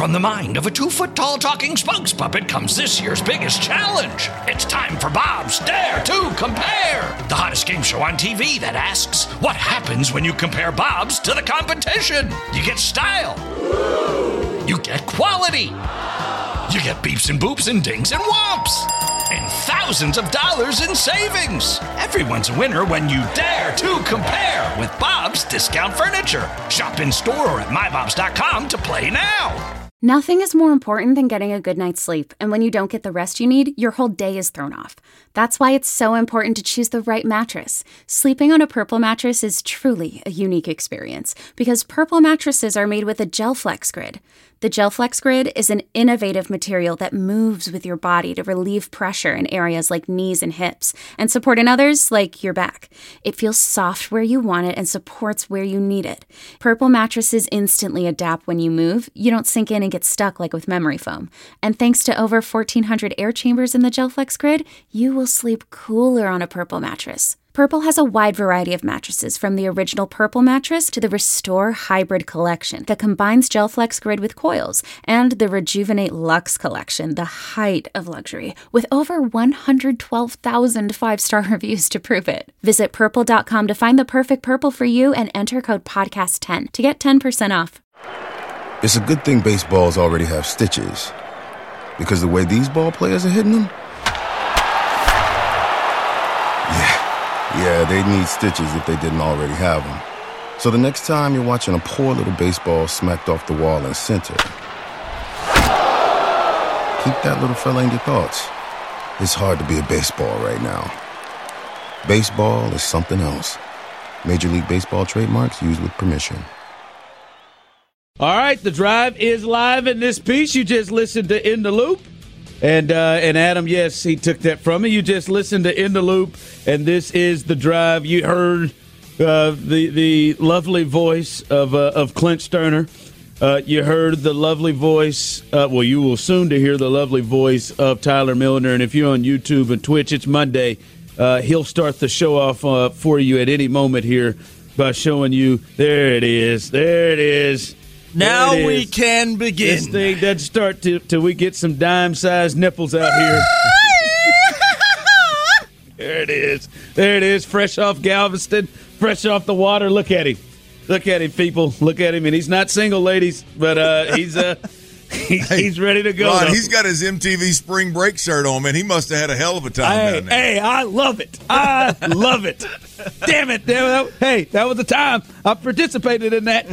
from the mind of a 2-foot-tall talking spokes puppet comes this year's biggest challenge. It's time for Bob's Dare to Compare, the hottest game show on TV that asks, what happens when you compare Bob's to the competition? You get style. You get quality. You get beeps and boops and dings and whomps. And thousands of dollars in savings. Everyone's a winner when you dare to compare with Bob's Discount Furniture. Shop in store or at mybobs.com to play now. Nothing is more important than getting a good night's sleep, and when you don't get the rest you need, your whole day is thrown off. That's why it's so important to choose the right mattress. Sleeping on a Purple mattress is truly a unique experience, because Purple mattresses are made with a GelFlex Grid. The GelFlex Grid is an innovative material that moves with your body to relieve pressure in areas like knees and hips, and support in others like your back. It feels soft where you want it and supports where you need it. Purple mattresses instantly adapt when you move. You don't sink in and get stuck like with memory foam. And thanks to over 1,400 air chambers in the GelFlex Grid, you will sleep cooler on a Purple mattress. Purple has a wide variety of mattresses, from the original Purple mattress to the Restore Hybrid collection that combines GelFlex Grid with coils, and the Rejuvenate Luxe collection, the height of luxury, with over 112,000 5-star reviews to prove it. Visit Purple.com to find the perfect Purple for you and enter code PODCAST10 to get 10% off. It's a good thing baseballs already have stitches, because the way these ball players are hitting them, yeah, they need stitches if they didn't already have them. So the next time you're watching a poor little baseball smacked off the wall in center, keep that little fella in your thoughts. It's hard to be a baseball right now. Baseball is something else. Major League Baseball trademarks used with permission. All right, the drive is live in this piece. You just listened to In the Loop. And Adam, yes, he took that from me. You just listened to In the Loop, and this is the drive. You heard the lovely voice of Clint Stoerner. You heard the lovely voice. You will soon to hear the lovely voice of Tyler Milner. And if you're on YouTube and Twitch, it's Monday. He'll start the show off for you at any moment here by showing you. There it is. There it is. Now we can begin. This thing doesn't start till we get some dime-sized nipples out here. There it is. There it is, fresh off Galveston, fresh off the water. Look at him. Look at him, people. Look at him. And he's not single, ladies, but he's ready to go. Ron, he's got his MTV Spring Break shirt on, man. He must have had a hell of a time down there. Hey, I love it. I love it. Damn it. Hey, that was the time. I participated in that.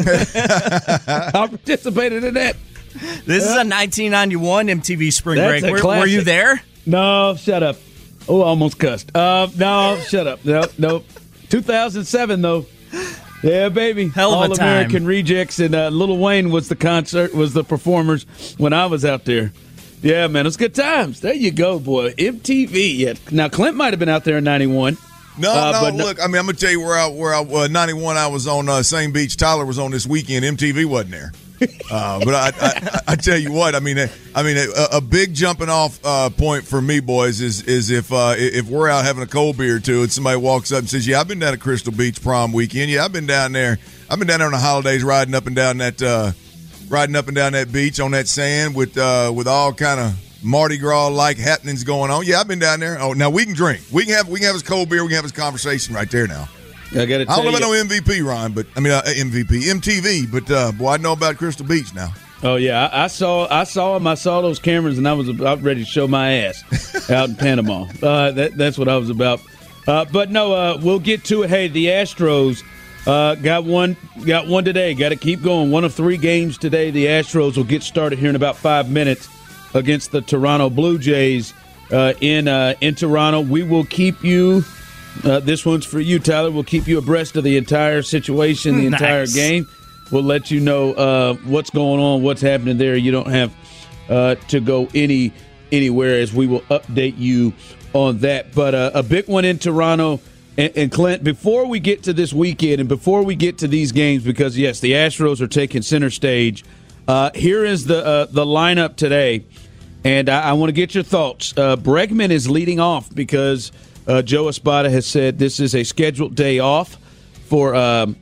This is a 1991 MTV Spring Break. Were you there? No, shut up. Oh, I almost cussed. No, shut up. No. 2007, though. Yeah, baby. Hell of a time. All-American Rejects, and Lil Wayne was the performers when I was out there. Yeah, man, it was good times. There you go, boy. MTV. Yeah. Now, Clint might have been out there in 91. No, look, I mean, I'm going to tell you where I 91, I was on same beach Tyler was on this weekend. MTV wasn't there. But I tell you what, I mean, a big jumping off point for me, boys, is if we're out having a cold beer or two and somebody walks up and says, "Yeah, I've been down at Crystal Beach prom weekend. Yeah, I've been down there. I've been down there on the holidays, riding up and down that beach on that sand with all kind of Mardi Gras like happenings going on. Yeah, I've been down there. Oh, now we can drink. We can have his cold beer. We can have his conversation right there now." I don't know about no MVP, Ron, but I mean MTV, but boy, I know about Crystal Beach now. Oh yeah, I saw him. I saw those cameras, and I was about ready to show my ass out in Panama. That's what I was about. But no, we'll get to it. Hey, the Astros got one today. Got to keep going. 1 of 3 games today. The Astros will get started here in about 5 minutes against the Toronto Blue Jays in Toronto. We will keep you. This one's for you, Tyler. We'll keep you abreast of the entire situation, the entire game. We'll let you know what's going on, what's happening there. You don't have to go anywhere, as we will update you on that. But a big one in Toronto. And Clint, before we get to this weekend and before we get to these games, because, yes, the Astros are taking center stage, here is the lineup today. And I want to get your thoughts. Bregman is leading off because Joe Espada has said this is a scheduled day off for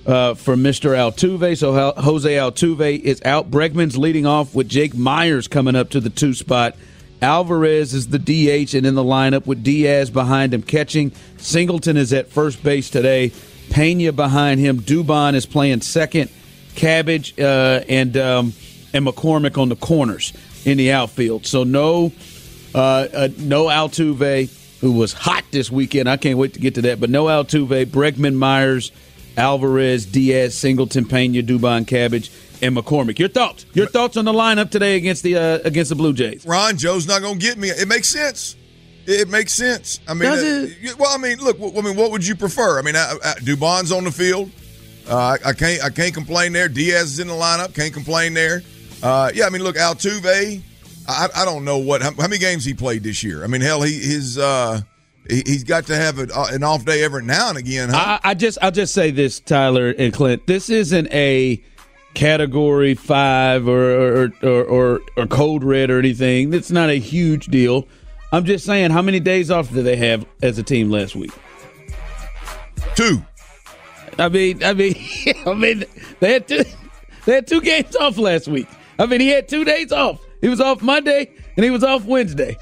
for Mr. Altuve. So Jose Altuve is out. Bregman's leading off with Jake Myers coming up to the 2 spot. Alvarez is the DH and in the lineup with Diaz behind him catching. Singleton is at first base today. Pena behind him. Dubon is playing second. Cabbage and McCormick on the corners in the outfield. So no Altuve, who was hot this weekend. I can't wait to get to that. But no Altuve, Bregman, Myers, Alvarez, Diaz, Singleton, Pena, Dubon, Cabbage, and McCormick. Your thoughts? Your thoughts on the lineup today against the Blue Jays? Ron, Joe's not going to get me. It makes sense. It makes sense. I mean, does it? Well, I mean, look. I mean, what would you prefer? I mean, Dubon's on the field. I can't complain there. Diaz is in the lineup. Can't complain there. Yeah, I mean, look, Altuve. I don't know how many games he played this year. I mean, hell, he's got to have an off day every now and again. Huh? I'll just say this, Tyler and Clint. This isn't a Category 5 or code red or anything. It's not a huge deal. I'm just saying, how many days off did they have as a team last week? 2. I mean, they had 2 games off last week. I mean, he had 2 days off. He was off Monday and he was off Wednesday.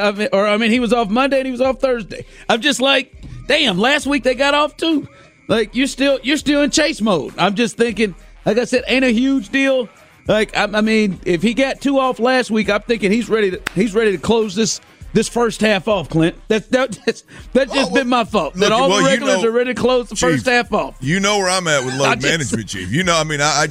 He was off Monday and he was off Thursday. I'm just like, damn. Last week they got off too. Like you're still in chase mode. I'm just thinking, like I said, ain't a huge deal. Like I mean, if he got 2 off last week, I'm thinking he's ready to close this first half off, Clint. That's been my fault. That all the regulars are ready to close the first half off. You know where I'm at with load management, Chief. You know, I mean, I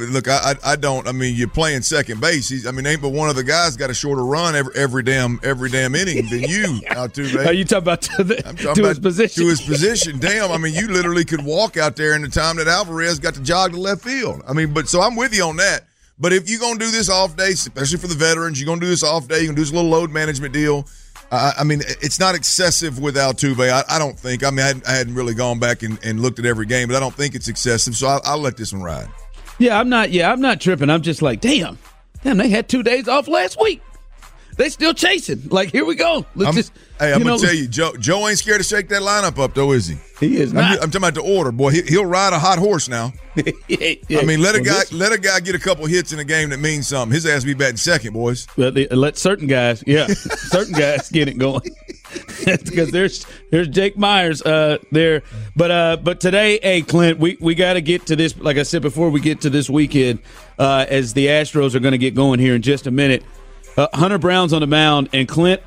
don't. I mean, you're playing second base. Ain't but one of the guys got a shorter run every damn inning than you, Altuve. Are you talking about to his position? To his position. Damn. I mean, you literally could walk out there in the time that Alvarez got to jog to left field. I mean, so I'm with you on that. But if you're going to do this off day, especially for the veterans, you're going to do this off day, you're going to do this little load management deal. I mean, it's not excessive with Altuve, I don't think. I mean, I hadn't really gone back and looked at every game, but I don't think it's excessive, so I'll let this one ride. Yeah, I'm not tripping. I'm just like, damn, they had 2 days off last week. They still chasing. Like, here we go. I'm going to tell you, Joe ain't scared to shake that lineup up, though, is he? He is not. I'm talking about the order. Boy, he'll ride a hot horse now. Yeah. I mean, let a guy get a couple hits in a game that means something. His ass be batting second, boys. Well, let certain guys get it going. Because there's Jake Myers there. But today, hey, Clint, we got to get to this. Like I said before, we get to this weekend as the Astros are going to get going here in just a minute. Hunter Brown's on the mound, and Clint,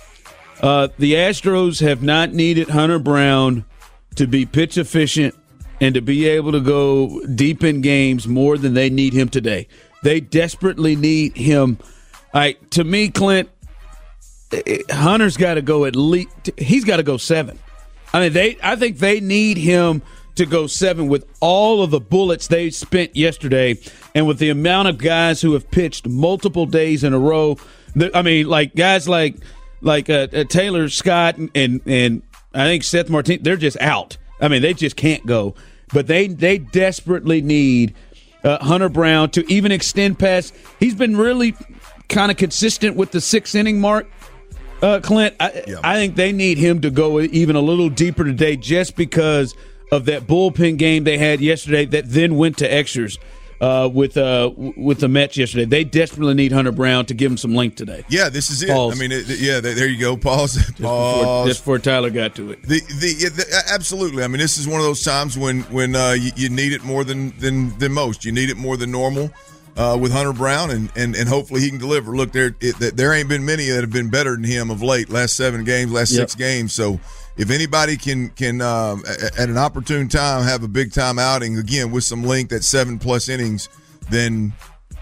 the Astros have not needed Hunter Brown to be pitch efficient and to be able to go deep in games more than they need him today. They desperately need him. To me, Clint, Hunter's got to go he's got to go 7. I mean, I think they need him to go 7 with all of the bullets they spent yesterday and with the amount of guys who have pitched multiple days in a row. I mean, like guys like Taylor Scott and I think Seth Martin, they're just out. I mean, they just can't go. But they desperately need Hunter Brown to even extend past. He's been really kind of consistent with the 6-inning mark. Clint, I think they need him to go even a little deeper today just because of that bullpen game they had yesterday that then went to extras with the Mets yesterday. They desperately need Hunter Brown to give him some length today. Yeah, this is it. Pause. I mean, there you go. Pause. Just before Tyler got to it. Absolutely. I mean, this is one of those times when you need it more than most. You need it more than normal with Hunter Brown, and hopefully he can deliver. Look, there ain't been many that have been better than him of late. Last 7 games, last 6 games. So if anybody can at an opportune time have a big time outing again with some length at 7+ innings, then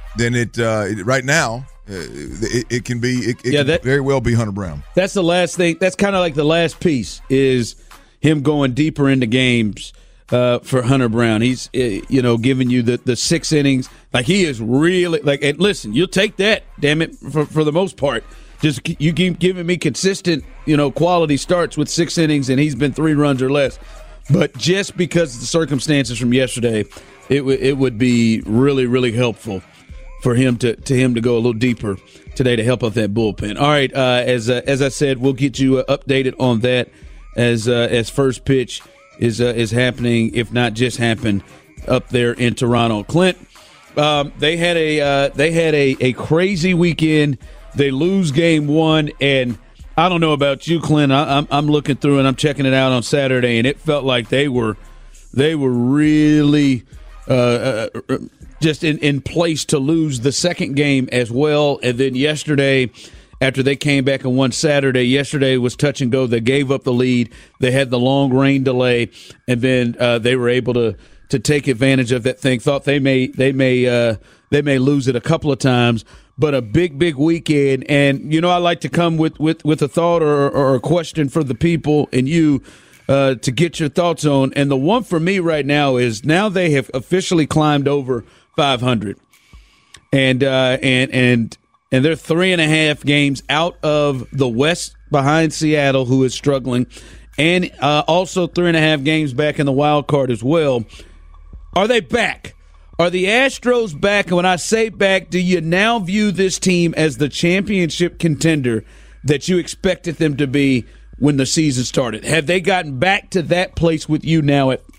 it right now it can very well be Hunter Brown. That's the last thing. That's kind of like the last piece is him going deeper into games for Hunter Brown. He's giving you the 6 innings. Like he is really like. And listen, you'll take that. Damn it, for the most part. Just you keep giving me consistent, quality starts with 6 innings, and he's been 3 runs or less. But just because of the circumstances from yesterday, it would be really, really helpful for him to go a little deeper today to help out that bullpen. All right, as I said, we'll get you updated on that as first pitch is happening, if not just happened, up there in Toronto. Clint, they had a crazy weekend. They lose game one, and I don't know about you, Clint. I'm looking through and I'm checking it out on Saturday, and it felt like they were really just in place to lose the second game as well. And then yesterday, after they came back and won Saturday, yesterday was touch and go. They gave up the lead. They had the long rain delay, and then they were able to take advantage of that thing. Thought they may lose it a couple of times, but a big weekend. And I like to come with a thought or a question for the people and you to get your thoughts on. And the one for me right now is now they have officially climbed over 500, and they're 3.5 games out of the West behind Seattle, who is struggling, and also 3.5 games back in the wild card as well. Are they back? Are the Astros back? And when I say back, do you now view this team as the championship contender that you expected them to be when the season started? Have they gotten back to that place with you now at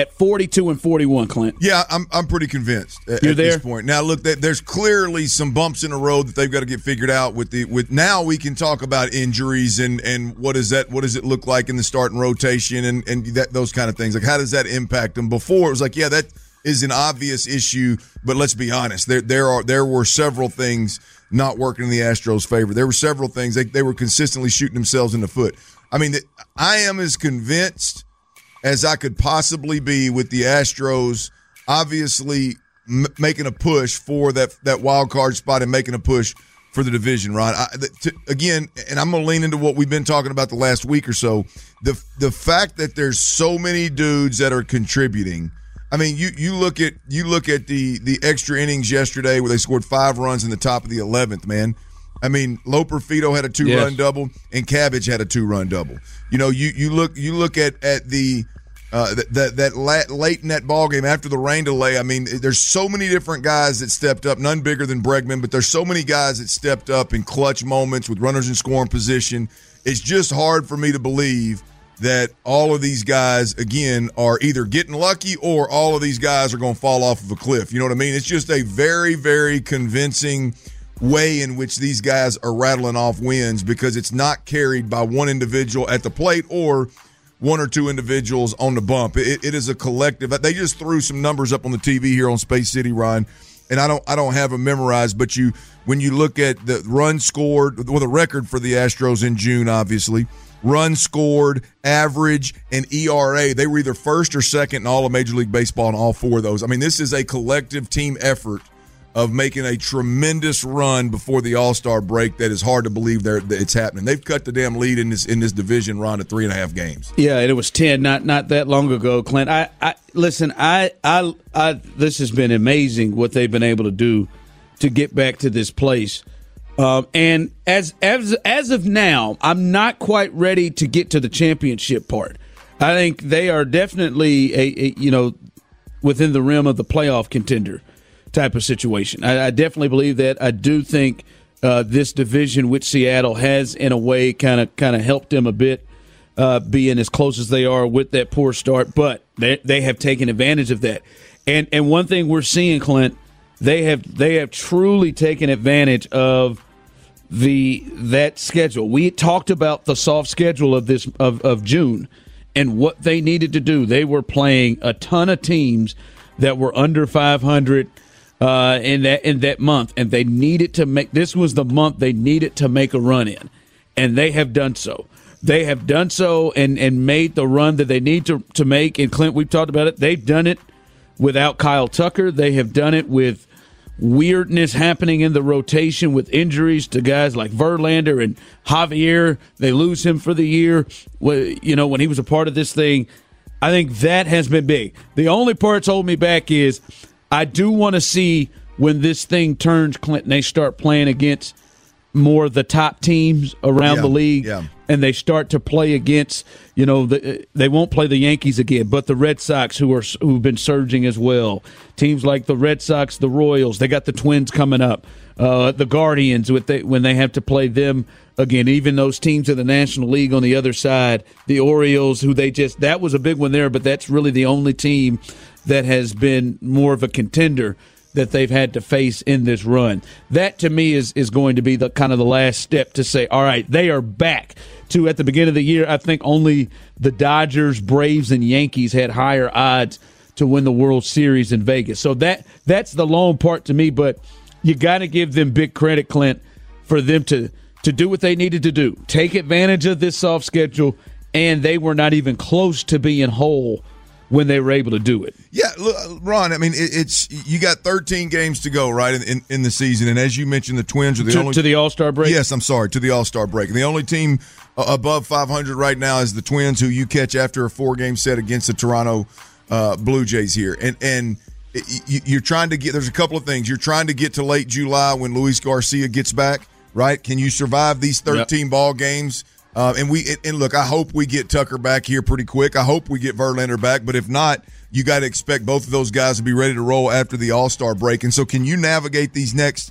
42-41, Clint? Yeah, I'm pretty convinced at this point. Now, look, there's clearly some bumps in the road that they've got to get figured out. With now we can talk about injuries and what does it look like in the starting rotation and those kind of things. Like, how does that impact them? Before it was like, yeah, that is an obvious issue, but let's be honest. There were several things not working in the Astros' favor. There were several things they were consistently shooting themselves in the foot. I mean, I am as convinced as I could possibly be with the Astros obviously making a push for that wild card spot and making a push for the division, Ron. Again, and I'm going to lean into what we've been talking about the last week or so, the fact that there's so many dudes that are contributing. I mean, you look at the extra innings yesterday where they scored 5 runs in the top of the 11th, man. I mean, Loperfido had a 2-run double, and Cabbage had a 2-run double. You look at the that late in that ball game after the rain delay. I mean, there's so many different guys that stepped up. None bigger than Bregman, but there's so many guys that stepped up in clutch moments with runners in scoring position. It's just hard for me to believe that all of these guys, again, are either getting lucky or all of these guys are going to fall off of a cliff. You know what I mean? It's just a very, very convincing way in which these guys are rattling off wins because it's not carried by one individual at the plate or one or two individuals on the bump. It is a collective. They just threw some numbers up on the TV here on Space City, Ryan, and I don't have them memorized, but when you look at the runs scored, well, the record for the Astros in June, obviously, runs scored, average, and ERA, they were either first or second in all of Major League Baseball in all 4 of those. I mean, this is a collective team effort of making a tremendous run before the All-Star break that is hard to believe that it's happening. They've cut the damn lead in this division run to 3.5 games. Yeah, and it was 10 not that long ago, Clint. Listen, this has been amazing what they've been able to do to get back to this place. And as of now, I'm not quite ready to get to the championship part. I think they are definitely a within the rim of the playoff contender type of situation. I definitely believe that. I do think this division with Seattle has, in a way, kind of helped them a bit, being as close as they are with that poor start. But they have taken advantage of that. And one thing we're seeing, Clint, they have truly taken advantage of that schedule. We talked about the soft schedule of June and what they needed to do. They were playing a ton of teams that were under 500 in that month, and they needed to make. This was the month they needed to make a run in, and they have done so. They have done so and made the run that they need to make. And Clint, we've talked about it. They've done it without Kyle Tucker. They have done it with weirdness happening in the rotation with injuries to guys like Verlander and Javier. They lose him for the year. When he was a part of this thing, I think that has been big. The only part's holding me back is I do want to see when this thing turns, Clint, and they start playing against more of the top teams around the league, and they start to play against, they won't play the Yankees again, but the Red Sox who've been surging as well. Teams like the Red Sox, the Royals, they got the Twins coming up, the Guardians when they have to play them again. Even those teams in the National League on the other side, the Orioles, that was a big one there, but that's really the only team that has been more of a contender that they've had to face in this run. That, to me, is going to be the kind of the last step to say, all right, they are back to, at the beginning of the year, I think only the Dodgers, Braves, and Yankees had higher odds to win the World Series in Vegas. So that's the lone part to me, but you got to give them big credit, Clint, for them to do what they needed to do. Take advantage of this soft schedule, and they were not even close to being whole when they were able to do it. Yeah, look, Ron, I mean, it's you got 13 games to go, right, in the season. And as you mentioned, the Twins are the only – To the All-Star break? Yes, I'm sorry, to the All-Star break. And the only team above 500 right now is the Twins, who you catch after a 4-game set against the Toronto Blue Jays here. And you're trying to get – there's a couple of things. You're trying to get to late July when Luis Garcia gets back, right? Can you survive these 13 ball games? And look, I hope we get Tucker back here pretty quick. I hope we get Verlander back, but if not, you got to expect both of those guys to be ready to roll after the All-Star break. And so, can you navigate these next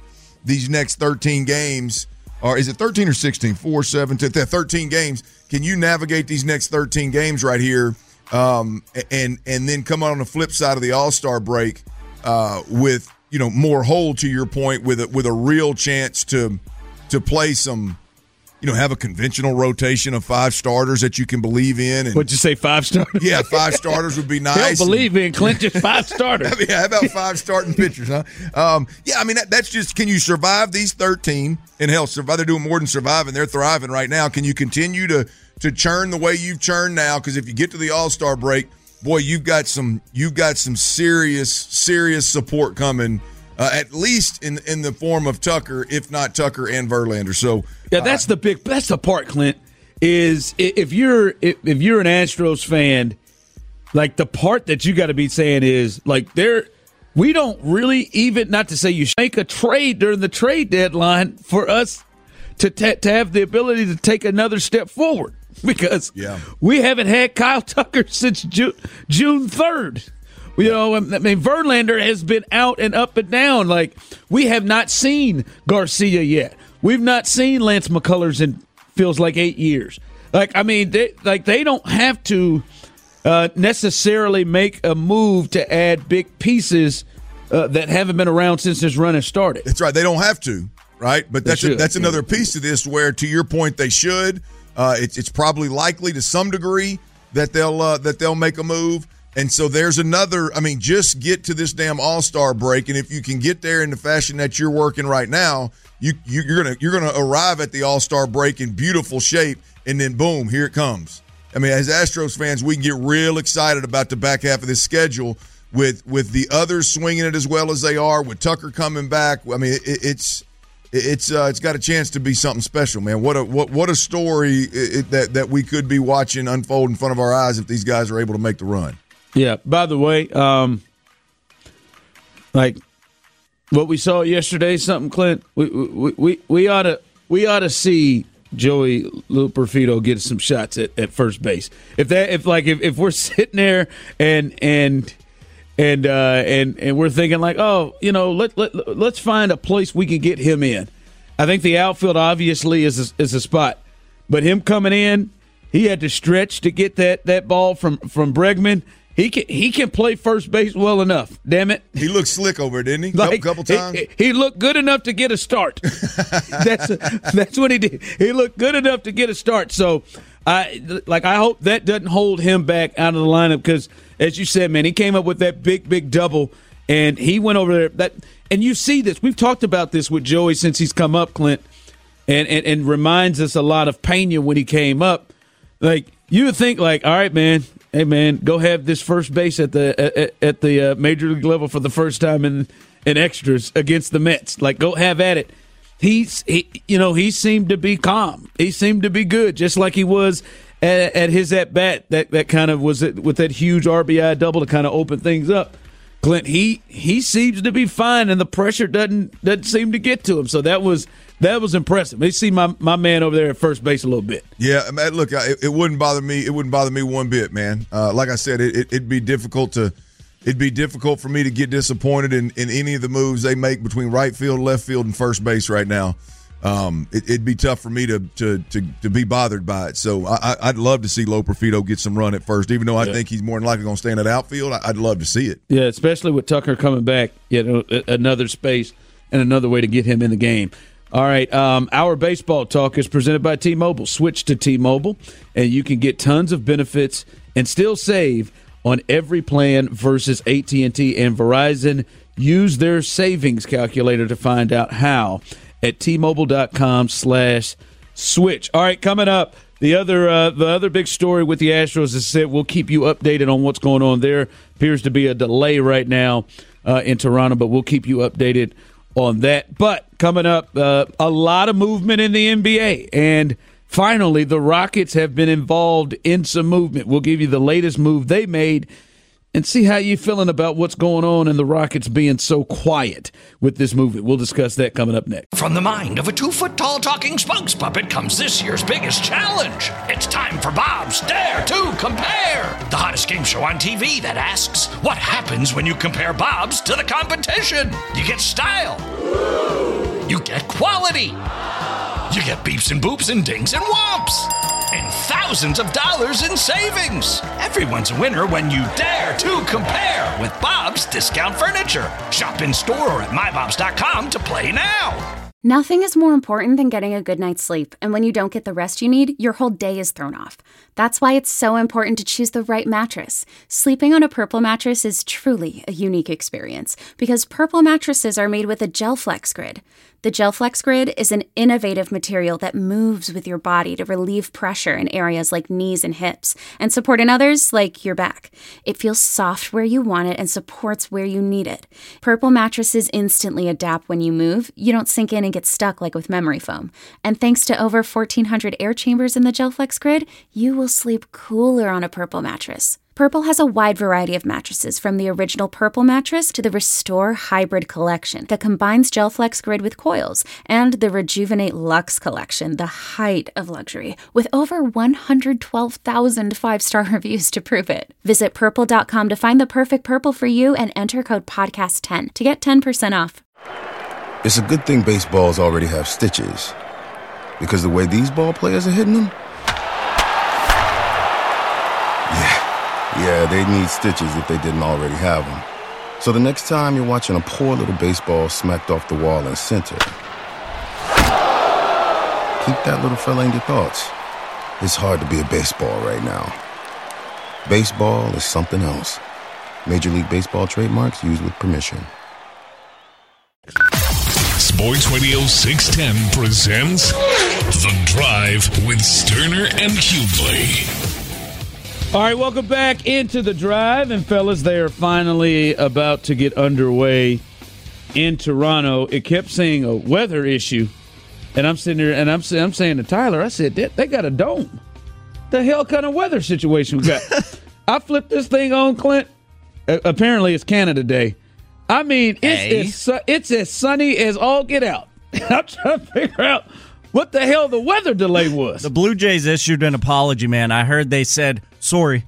13 games, or is it 13 or 16? 4, 7, 10, 13 games. Can you navigate these next 13 games right here, and then come on the flip side of the All-Star break with more hold, to your point, with a real chance to play some. Have a conventional rotation of 5 starters that you can believe in. And, what'd you say, 5 starters? Yeah, 5 starters would be nice. Don't believe in, Clint, just 5 starters. I mean, how about 5 starting pitchers, huh? Yeah, I mean, that's just, can you survive these 13? And hell, they're doing more than surviving. They're thriving right now. Can you continue to churn the way you've churned now? Because if you get to the All-Star break, boy, you've got some serious support coming. At least in the form of Tucker, if not Tucker and Verlander. So yeah, that's the part, Clint, is if you're an Astros fan, like the part that you got to be saying is like we don't really even, not to say you should make a trade during the trade deadline for us to have the ability to take another step forward, because we haven't had Kyle Tucker since June 3rd. I mean, Verlander has been out and up and down. Like, we have not seen Garcia yet. We've not seen Lance McCullers in feels like 8 years. Like, I mean, they don't have to necessarily make a move to add big pieces that haven't been around since this run has started. That's right. They don't have to, right? But that's another piece to this where, to your point, they should. It's probably likely to some degree that they'll make a move. And so there's another, I mean, just get to this damn All-Star break, and if you can get there in the fashion that you're working right now, you're gonna arrive at the All-Star break in beautiful shape, and then boom, here it comes. I mean, as Astros fans, we can get real excited about the back half of this schedule with the others swinging it as well as they are, with Tucker coming back. I mean, it's got a chance to be something special, man. What a story that we could be watching unfold in front of our eyes if these guys are able to make the run. Yeah. By the way, like what we saw yesterday, something, Clint. We ought to see Joey Luperfido get some shots at first base. If we're sitting there and we're thinking like, oh, let's find a place we can get him in. I think the outfield obviously is a spot, but him coming in, he had to stretch to get that ball from Bregman. He can play first base well enough. Damn it, he looked slick over it, didn't he? Like, a couple times. He looked good enough to get a start. That's what he did. He looked good enough to get a start. So I hope that doesn't hold him back out of the lineup, because, as you said, man, he came up with that big double, and he went over there. And you see this. We've talked about this with Joey since he's come up, Clint, and reminds us a lot of Pena when he came up. Like, you would think, like, all right, man. Hey, man, go have this first base at the major league level for the first time in extras against the Mets. Like, go have at it. He seemed to be calm. He seemed to be good, just like he was at his at bat. That kind of was it, with that huge RBI double to kind of open things up. Clint, he seems to be fine, and the pressure doesn't seem to get to him. So that was impressive. They see my man over there at first base a little bit. Yeah, man, look, it wouldn't bother me. It wouldn't bother me one bit, man. Like I said, it'd be difficult for me to get disappointed in any of the moves they make between right field, left field, and first base right now. it'd be tough for me to be bothered by it. So I'd love to see Loperfido get some run at first, even though I think he's more than likely going to stay in that outfield. I'd love to see it. Yeah, especially with Tucker coming back, another space and another way to get him in the game. All right, our baseball talk is presented by T-Mobile. Switch to T-Mobile, and you can get tons of benefits and still save on every plan versus AT&T and Verizon. Use their savings calculator to find out how at T-Mobile.com/switch. All right, coming up, the other big story with the Astros is that we'll keep you updated on what's going on. There appears to be a delay right now in Toronto, but we'll keep you updated on that. But coming up, a lot of movement in the NBA, and finally, the Rockets have been involved in some movement. We'll give you the latest move they made and see how you're feeling about what's going on and the Rockets being so quiet with this movement. We'll discuss that coming up next. From the mind of a 2-foot-tall talking spokes puppet comes this year's biggest challenge. It's time for Bob's Dare to Compare, the hottest game show on TV that asks, what happens when you compare Bob's to the competition? You get style. You get quality. You get beeps and boops and dings and whomps. And thousands of dollars in savings. Everyone's a winner when you dare to compare with Bob's Discount Furniture. Shop in store or at mybobs.com to play now. Nothing is more important than getting a good night's sleep, and when you don't get the rest you need, your whole day is thrown off. That's why it's so important to choose the right mattress. Sleeping on a Purple mattress is truly a unique experience because Purple mattresses are made with a GelFlex Grid. The GelFlex Grid is an innovative material that moves with your body to relieve pressure in areas like knees and hips and support in others like your back. It feels soft where you want it and supports where you need it. Purple mattresses instantly adapt when you move. You don't sink in and get stuck like with memory foam. And thanks to over 1,400 air chambers in the GelFlex Grid, you will sleep cooler on a Purple mattress. Purple has a wide variety of mattresses, from the original Purple mattress to the Restore Hybrid collection that combines GelFlex Grid with coils, and the Rejuvenate Luxe collection, the height of luxury, with over 112,000 five-star reviews to prove it. Visit Purple.com to find the perfect Purple for you and enter code PODCAST10 to get 10% off. It's a good thing baseballs already have stitches, because the way these ball players are hitting them, yeah, they need stitches if they didn't already have them. So the next time you're watching a poor little baseball smacked off the wall in center, keep that little fella in your thoughts. It's hard to be a baseball right now. Baseball is something else. Major League Baseball trademarks used with permission. Sports Radio 610 presents The Drive with Sterner and Hughley. All right, welcome back into The Drive. And, fellas, they are finally about to get underway in Toronto. It kept saying a weather issue. And I'm sitting there, and I'm saying to Tyler, I said, they got a dome. The hell kind of weather situation we got? I flipped this thing on, Clint. Apparently, it's Canada Day. I mean, it's as sunny as all get out. I'm trying to figure out what the hell the weather delay was. The Blue Jays issued an apology, man. I heard they said, sorry.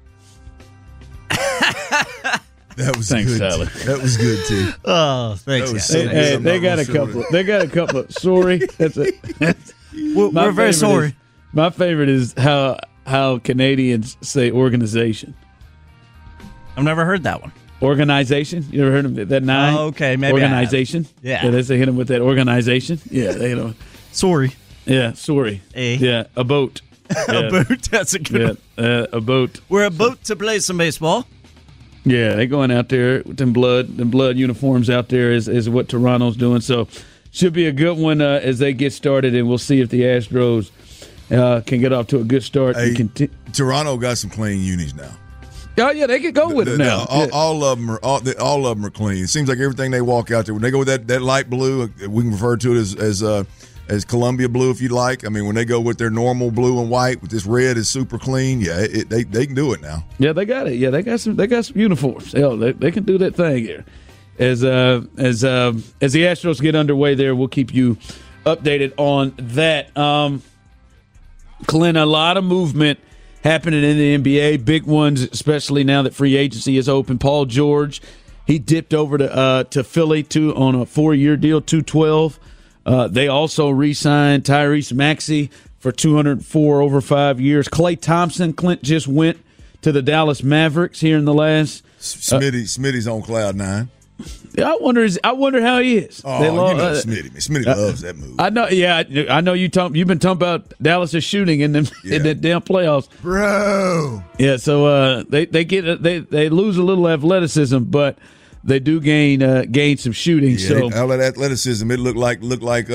That was thanks, good. Tyler. That was good too. Oh, thanks. They got a couple. They got a couple. Of, sorry. That's it. We're very sorry. My favorite is how Canadians say organization. I've never heard that one. Organization. You ever heard of that? Nine. Oh, okay, maybe organization. Yeah, they say hit them with that organization. Yeah, they hit them. Sorry. Yeah, sorry. Yeah, a boat. Yeah. A boat. That's a good one. A boat. We're a boat to play some baseball. Yeah, they going out there with them blood uniforms out there is what Toronto's doing. So should be a good one as they get started, and we'll see if the Astros can get off to a good start. Hey, Toronto got some clean unis now. Oh yeah, they could go with it now. All of them are clean. It seems like everything they walk out there when they go with that light blue, we can refer to it as Columbia blue if you'd like. I mean, when they go with their normal blue and white with this red is super clean. Yeah, they can do it now. Yeah, they got it. Yeah, they got some uniforms. Hell, they can do that thing here. As the Astros get underway there, we'll keep you updated on that. Clint, a lot of movement happening in the NBA, big ones, especially now that free agency is open. Paul George, he dipped over to Philly on a 4-year deal, $212 They also re-signed Tyrese Maxey for $204 over 5 years. Klay Thompson, Clint, just went to the Dallas Mavericks here in the last. Smitty's on cloud 9. I wonder how he is. Oh, you know Smitty. Smitty loves that move. I know. Yeah, I know you've been talking about Dallas' shooting in the damn playoffs, bro. Yeah, so they lose a little athleticism, but they do gain some shooting. Yeah, so all that athleticism, it looked like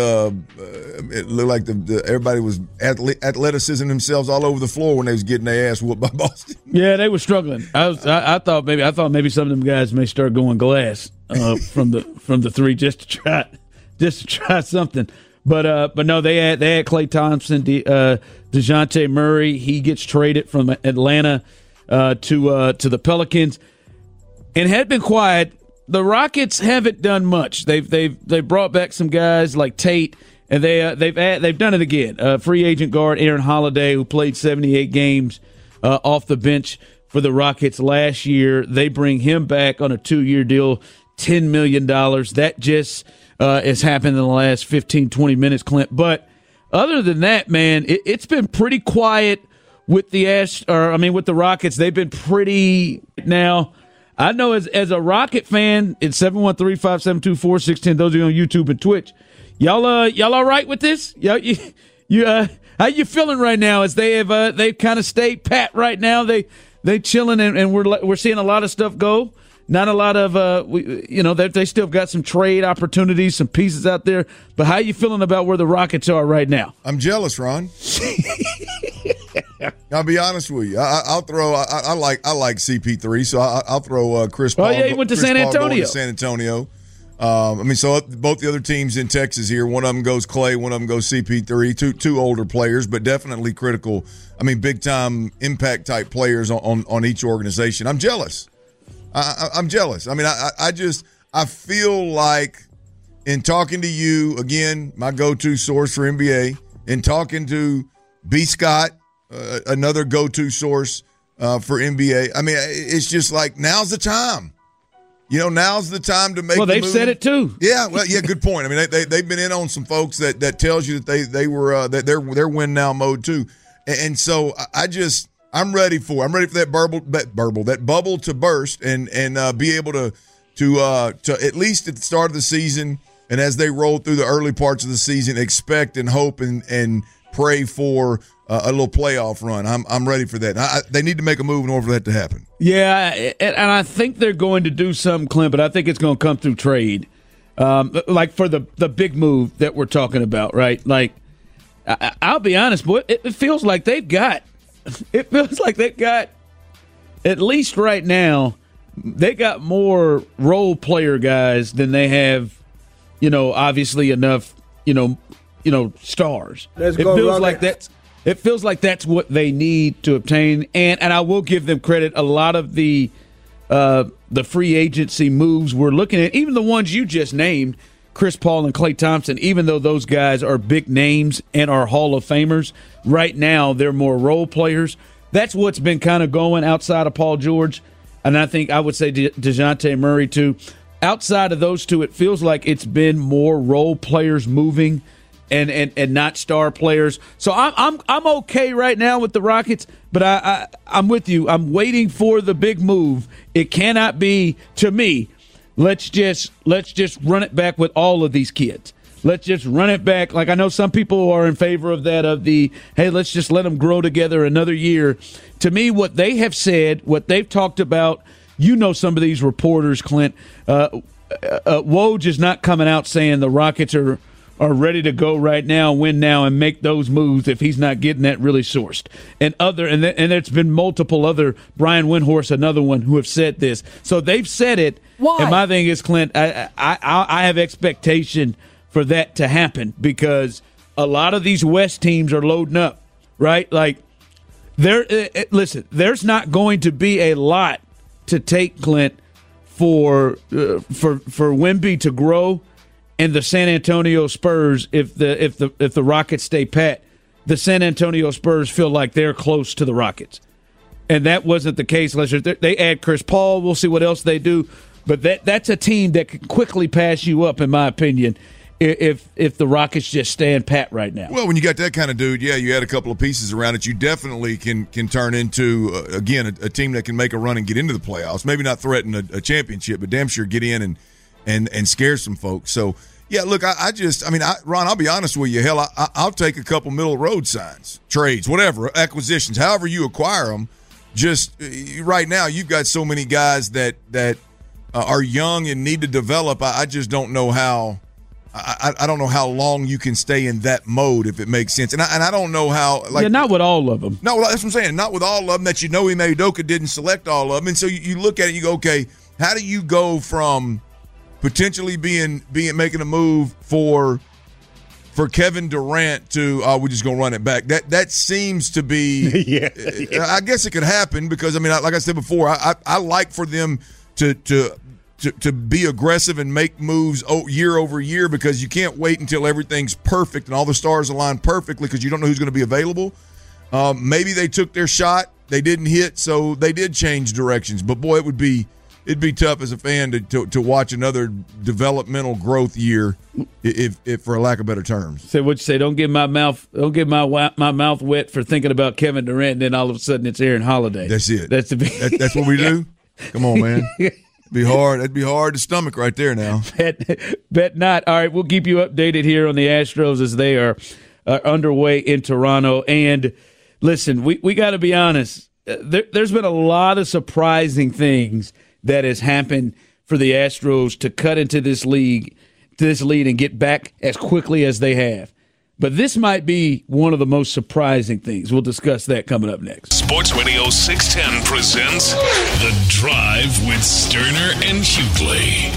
everybody was athleticism themselves all over the floor when they was getting their ass whooped by Boston. Yeah, they were struggling. I thought maybe some of them guys may start going glass from the three just to try something. But no, they had Klay Thompson, DeJounte Murray. He gets traded from Atlanta to the Pelicans, and had been quiet. The Rockets haven't done much. They've brought back some guys like Tate, and they've done it again. Free agent guard Aaron Holiday, who played 78 games off the bench for the Rockets last year. They bring him back on a 2-year deal, $10 million. That just has happened in the last 15, 20 minutes, Clint. But other than that, man, it's been pretty quiet with the Rockets. They've been pretty now. I know as a Rocket fan, it's 713-572-4610. Those are on YouTube and Twitch. Y'all all right with this? How you feeling right now? As they've kind of stayed pat right now. They chilling and we're seeing a lot of stuff go. Not a lot of they still got some trade opportunities, some pieces out there. But how you feeling about where the Rockets are right now? I'm jealous, Ron. I'll be honest with you. I'll throw. I like CP3, so I'll throw Chris Paul. Oh yeah, he went to San Antonio. So both the other teams in Texas here. One of them goes Klay, one of them goes CP3. Two older players, but definitely critical. Big time impact type players on each organization. I'm jealous. I'm jealous. I feel like in talking to you again, my go-to source for NBA, in talking to B. Scott. Another go-to source for NBA. It's just like now's the time. Now's the time to make. Well, they've said it too. Yeah, good point. They've been in on some folks that tells you that they were that they're win now mode too, and so I'm ready for that bubble to burst and be able to at least at the start of the season and as they roll through the early parts of the season, expect and hope and pray for a little playoff run. I'm ready for that. They need to make a move in order for that to happen. Yeah, and I think they're going to do something, Clint, but I think it's going to come through trade. Like for the big move that we're talking about, right? Like, I'll be honest, boy, it feels like they've got at least right now, they got more role player guys than they have, obviously enough, stars. It feels like that's what they need to obtain, and I will give them credit. A lot of the free agency moves we're looking at, even the ones you just named, Chris Paul and Klay Thompson, even though those guys are big names and are Hall of Famers, right now they're more role players. That's what's been kind of going outside of Paul George, and I think I would say DeJounte Murray too. Outside of those two, it feels like it's been more role players moving and not star players. So I'm okay right now with the Rockets, but I'm with you. I'm waiting for the big move. It cannot be, to me, let's just run it back with all of these kids. Let's just run it back. Like, I know some people are in favor of that, hey, let's just let them grow together another year. To me, what they have said, what they've talked about, some of these reporters, Clint, Woj is not coming out saying the Rockets are ready to go right now, win now, and make those moves if he's not getting that really sourced. And there's been multiple other, Brian Windhorst, another one, who have said this. So they've said it. Why? And my thing is, Clint, I have expectation for that to happen because a lot of these West teams are loading up, right? Like, listen, there's not going to be a lot to take, Clint, for Wemby to grow. And the San Antonio Spurs, if the Rockets stay pat, the San Antonio Spurs feel like they're close to the Rockets, and that wasn't the case last year. They add Chris Paul. We'll see what else they do, but that's a team that can quickly pass you up, in my opinion. if the Rockets just stand pat right now. Well, when you got that kind of dude, yeah, you add a couple of pieces around it, you definitely can turn into, again, a team that can make a run and get into the playoffs. Maybe not threaten a championship, but damn sure get in and scare some folks. So, yeah, look, Ron, I'll be honest with you. Hell, I'll take a couple middle road signs, trades, whatever, acquisitions, however you acquire them. Just right now, you've got so many guys that are young and need to develop. I just don't know how. I don't know how long you can stay in that mode, if it makes sense. And I don't know how. Not with all of them. No, that's what I'm saying. Not with all of them. That Ime Udoka didn't select all of them. And so you look at it and you go, okay, how do you go from potentially making a move for Kevin Durant to we're just gonna run it back? That seems to be. Yeah. I guess it could happen because like I said before, I like for them to be aggressive and make moves year over year, because you can't wait until everything's perfect and all the stars align perfectly, because you don't know who's going to be available. Maybe they took their shot, they didn't hit, so they did change directions. But boy, it'd be tough as a fan to watch another developmental growth year, if for a lack of better terms. So what you say? Don't get my mouth wet for thinking about Kevin Durant, and then all of a sudden it's Aaron Holiday. That's it. That's what we do. Come on, man. That'd be hard to stomach right there now. Bet not. All right, we'll keep you updated here on the Astros as they are underway in Toronto. And listen, we got to be honest. There's been a lot of surprising things that has happened for the Astros to cut into this lead and get back as quickly as they have. But this might be one of the most surprising things. We'll discuss that coming up next. Sports Radio 610 presents The Drive with Sterner and Hughley.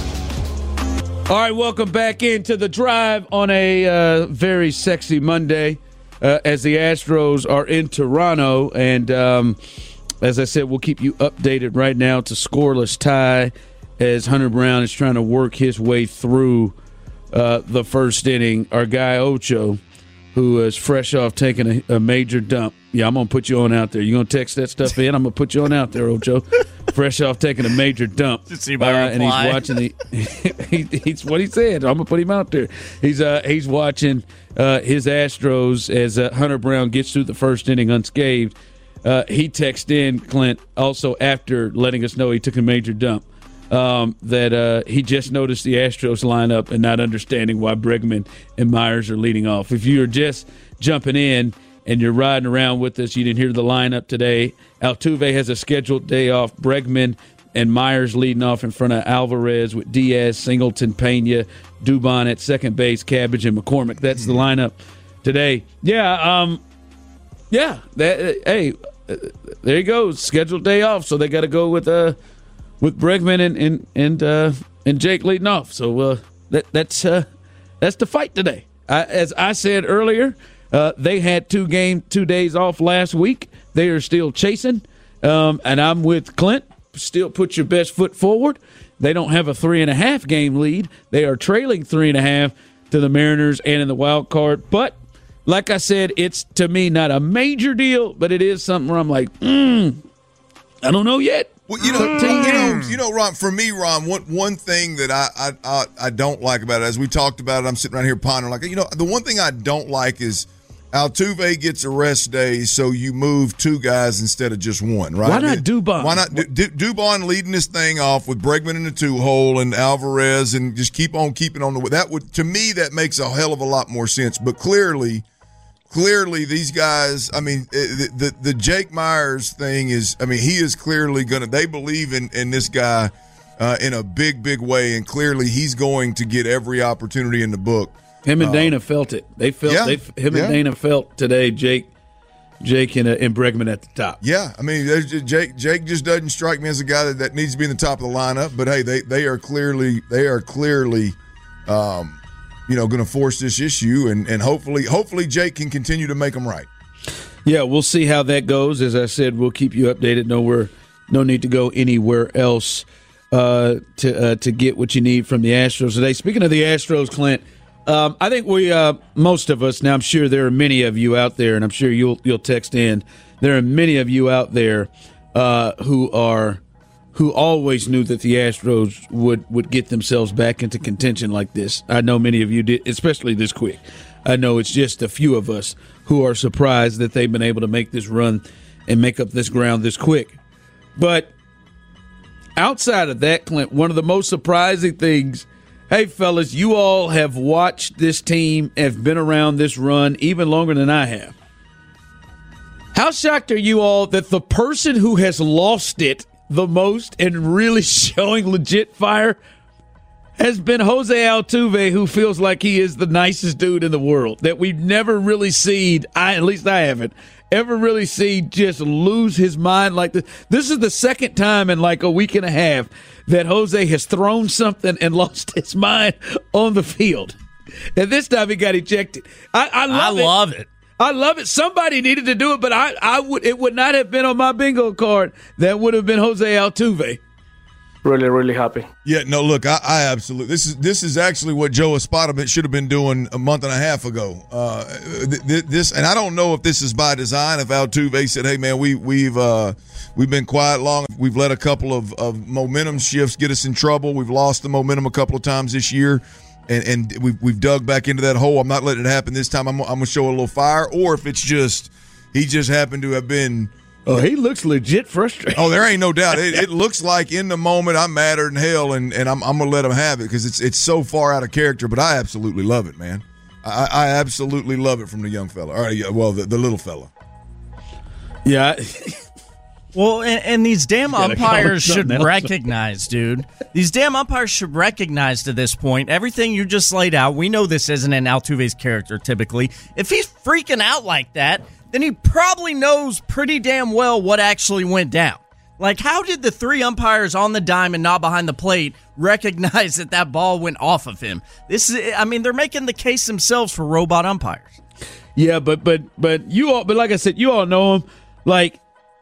All right, welcome back into The Drive on a very sexy Monday as the Astros are in Toronto. And as I said, we'll keep you updated right now. It's a scoreless tie as Hunter Brown is trying to work his way through the first inning. Our guy Ocho, who is fresh off taking a major dump. Yeah, I'm going to put you on out there. You going to text that stuff in? I'm going to put you on out there, Ocho. Fresh off taking a major dump. To see my reply. And he's watching he's what he said. I'm going to put him out there. He's watching his Astros as Hunter Brown gets through the first inning unscathed. He texted in, Clint, also after letting us know he took a major dump. That he just noticed the Astros lineup and not understanding why Bregman and Myers are leading off. If you're just jumping in and you're riding around with us, you didn't hear the lineup today. Altuve has a scheduled day off. Bregman and Myers leading off in front of Alvarez with Diaz, Singleton, Pena, Dubon at second base, Cabbage, and McCormick. That's the lineup today. Yeah, hey, there you go. Scheduled day off, so they got to go with Bregman and Jake leading off. So that's the fight today. As I said earlier, they had 2 days off last week. They are still chasing, and I'm with Clint. Still put your best foot forward. They don't have a 3.5 game lead. They are trailing 3.5 to the Mariners and in the wild card. But like I said, it's to me not a major deal, but it is something where I'm like, I don't know yet. Well, Ron. For me, Ron, one thing that I don't like about it, as we talked about it, I'm sitting around here pondering. The one thing I don't like is Altuve gets a rest day, so you move 2 guys instead of just one. Right? Why not Dubon? Why not Dubon leading this thing off with Bregman in the 2-hole and Alvarez, and just keep on keeping on the. That would, to me, that makes a hell of a lot more sense. But clearly, these guys, the Jake Myers thing is, he is clearly they believe in this guy in a big, big way, and clearly he's going to get every opportunity in the book. Him and Dana felt it. And Dana felt today, Jake and Bregman at the top. Yeah, Jake just doesn't strike me as a guy that needs to be in the top of the lineup, but hey, they are clearly going to force this issue, and hopefully Jake can continue to make them right. Yeah, we'll see how that goes. As I said, we'll keep you updated. No need to go anywhere else to get what you need from the Astros today. Speaking of the Astros, Clint, I think most of us, now I'm sure there are many of you out there, and I'm sure you'll text in, there are many of you out there who who always knew that the Astros would get themselves back into contention like this. I know many of you did, especially this quick. I know it's just a few of us who are surprised that they've been able to make this run and make up this ground this quick. But outside of that, Clint, one of the most surprising things, hey, fellas, you all have watched this team, have been around this run even longer than I have. How shocked are you all that the person who has lost it the most and really showing legit fire has been Jose Altuve, who feels like he is the nicest dude in the world, that we've never really seen, at least I haven't, ever really seen just lose his mind like this. This is the second time in like a week and a half that Jose has thrown something and lost his mind on the field. And this time he got ejected. I love it. I love it. Somebody needed to do it, but it would not have been on my bingo card. That would have been Jose Altuve. Really, really happy. Yeah, no, look, I absolutely. This is actually what Joe Espada should have been doing a month and a half ago. This, and I don't know if this is by design. If Altuve said, "Hey, man, we've been quiet long. We've let a couple of momentum shifts get us in trouble. We've lost the momentum a couple of times this year." And we've dug back into that hole. I'm not letting it happen this time. I'm going to show a little fire. Or if it's just he just happened to have been. Oh, he looks legit frustrated. Oh, there ain't no doubt. It looks like in the moment I'm madder than hell, and I'm going to let him have it because it's so far out of character. But I absolutely love it, man. I absolutely love it from the young fella. All right, yeah, well, the little fella. Yeah. Well, and these damn umpires should recognize, dude. These damn umpires should recognize to this point everything you just laid out. We know this isn't in Altuve's character typically. If he's freaking out like that, then he probably knows pretty damn well what actually went down. Like, how did the three umpires on the dime and not behind the plate recognize that ball went off of him? They're making the case themselves for robot umpires. Yeah, but like I said, you all know him. Like,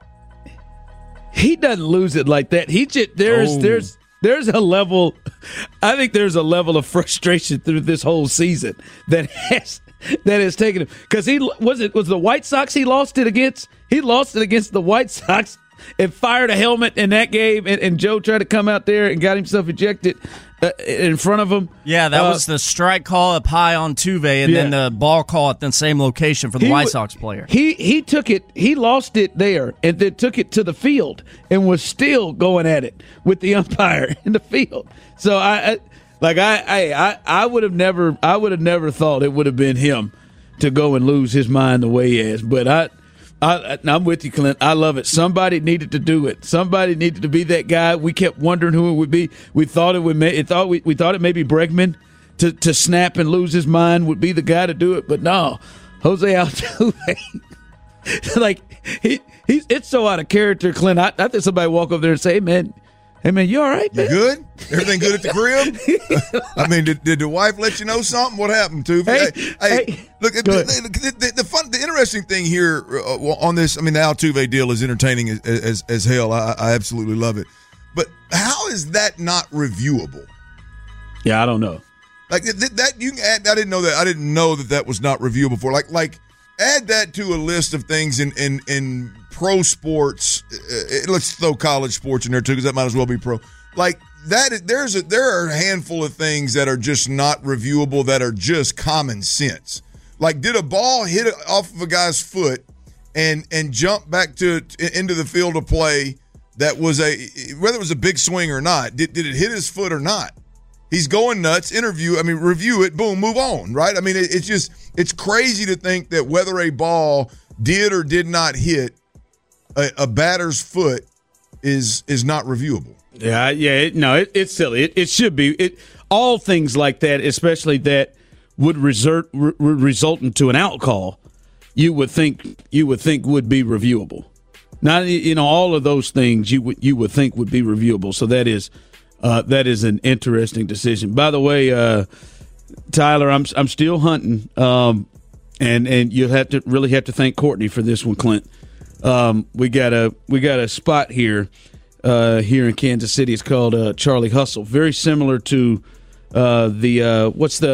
he doesn't lose it like that. He just there's a level. I think there's a level of frustration through this whole season that has taken him, because was the White Sox he lost it against. He lost it against the White Sox and fired a helmet in that game, and Joe tried to come out there and got himself ejected in front of him. Yeah, that was the strike call up high on Tuve, and then the ball call at the same location for the White Sox player. He took it. He lost it there, and then took it to the field, and was still going at it with the umpire in the field. So I would have never thought it would have been him to go and lose his mind the way he has. But I'm with you, Clint. I love it. Somebody needed to do it. Somebody needed to be that guy. We kept wondering who it would be. We thought it would. We thought it may be Bregman to snap and lose his mind would be the guy to do it. But no, Jose Altuve. Like it's so out of character, Clint. I think somebody walk over there and say, "Hey man, you all right, man? You good? Everything good at the crib?" I mean, did the wife let you know something? What happened, Tuve? Hey, look, the interesting thing here on this, I mean, the Altuve deal is entertaining as hell. I absolutely love it. But how is that not reviewable? Yeah, I don't know. Like that, you can add. I didn't know that. I didn't know that was not reviewable before. Like add that to a list of things in pro sports. Let's throw college sports in there too, because that might as well be pro. Like that, there are a handful of things that are just not reviewable, that are just common sense. Like, did a ball hit off of a guy's foot and jump back into the field of play? That was whether it was a big swing or not. Did it hit his foot or not? He's going nuts. Review it. Boom, move on. Right? I mean, it's crazy to think that whether a ball did or did not hit a batter's foot is not reviewable. Yeah, it's silly. It should be. All things like that, especially that would result into an out call, you would think would be reviewable. Now, all of those things you would think would be reviewable. So that is an interesting decision. By the way, Tyler, I'm still hunting, and you'll have to thank Courtney for this one, Clint. We got a spot here in Kansas City. It's called Charlie Hustle. Very similar to the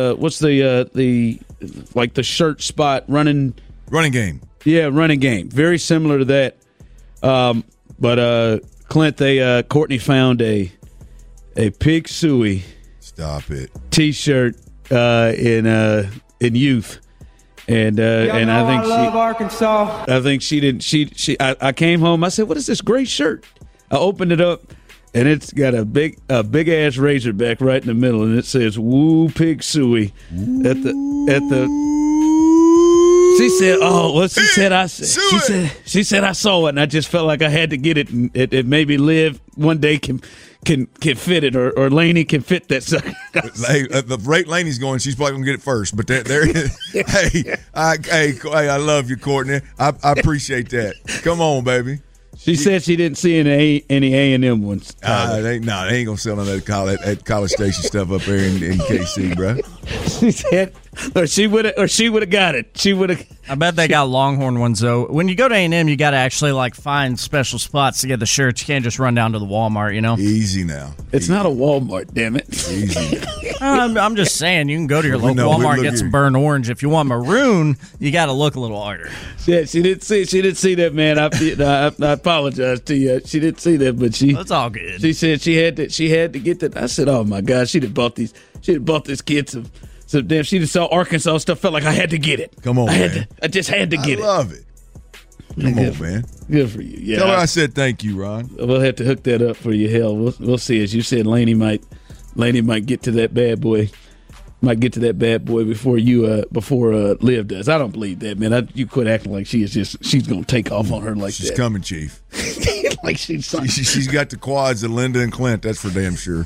shirt spot running game. Yeah, running game. Very similar to that. But Clint, Courtney found a Pig Suey. Stop it. T-shirt in youth. And I think love Arkansas. I think she didn't. I came home. I said, "What is this gray shirt?" I opened it up, and it's got a big ass Razorback right in the middle, and it says "Woo Pig Suey" at the. She said, "Oh, well." She said I saw it, and I just felt like I had to get it, and it maybe Liv one day can fit it, or Laney can fit that sucker. Hey, the rate Laney's going, she's probably gonna get it first. But there, hey, I love you, Courtney. I appreciate that. Come on, baby. She said she didn't see any A&M ones. They ain't gonna sell none of that College Station stuff up there in KC, bro. She said, or she would have got it. She would have. I bet they got Longhorn ones though. When you go to A&M, you got to actually find special spots to get the shirts. You can't just run down to the Walmart, you know. Easy now. It's not a Walmart, damn it. Easy. I'm just saying, you can go to your local Walmart and get some burnt orange. If you want maroon, you got to look a little harder. Yeah, she didn't see that, man. I apologize to you. She didn't see that, but that's all good. She said she had to get that. I said, oh my God, she'd have bought this kid some damn. She just saw Arkansas stuff. Felt like I had to get it. Come on, man. I just had to get it. I love it. Come on, man. Good for you. Yeah. Tell her I said thank you, Ron. We'll have to hook that up for you. Hell, we'll see. As you said, Laney might get to that bad boy. Might get to that bad boy before Liv does. I don't believe that, man. You quit acting like she's gonna take off on her like she's that. She's coming, Chief. Like she's got the quads of Linda and Clint. That's for damn sure.